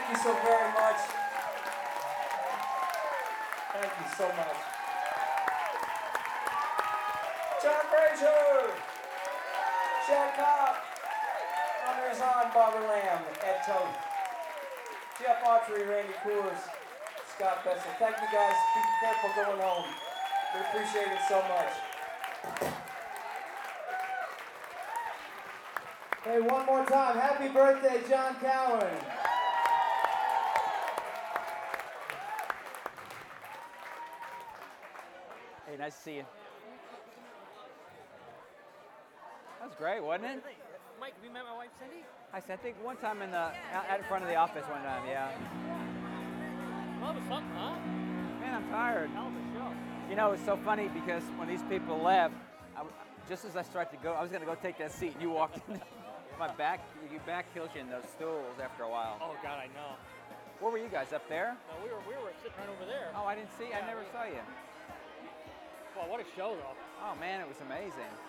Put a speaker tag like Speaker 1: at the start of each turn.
Speaker 1: Thank you so very much. Thank you so much. John Frazier, Chad Cobb, Amir Zahn, Barbara Lamb, Ed Toth, Jeff Autry, Randy Coors, Scott Bessel. Thank you guys. Be careful going home. We appreciate it so much.
Speaker 2: Hey, one more time. Happy birthday, John Cowan.
Speaker 3: Hey, nice to see you. That was great, wasn't it?
Speaker 4: Mike, have you met my wife, Cindy?
Speaker 3: I think one time out in front of the office one time, yeah.
Speaker 4: Well, it was something, huh?
Speaker 3: Man, I'm tired.
Speaker 4: Hell of a show.
Speaker 3: You know, it's so funny because when these people left, just as I started to go, I was going to go take that seat, and you walked in. Your back kills you in those stools after a while.
Speaker 4: Oh God, I know.
Speaker 3: Where were you guys, up there?
Speaker 4: No, we were sitting right over there.
Speaker 3: Oh, I didn't see. I never saw you.
Speaker 4: Well, what a show, though.
Speaker 3: Oh man, it was amazing.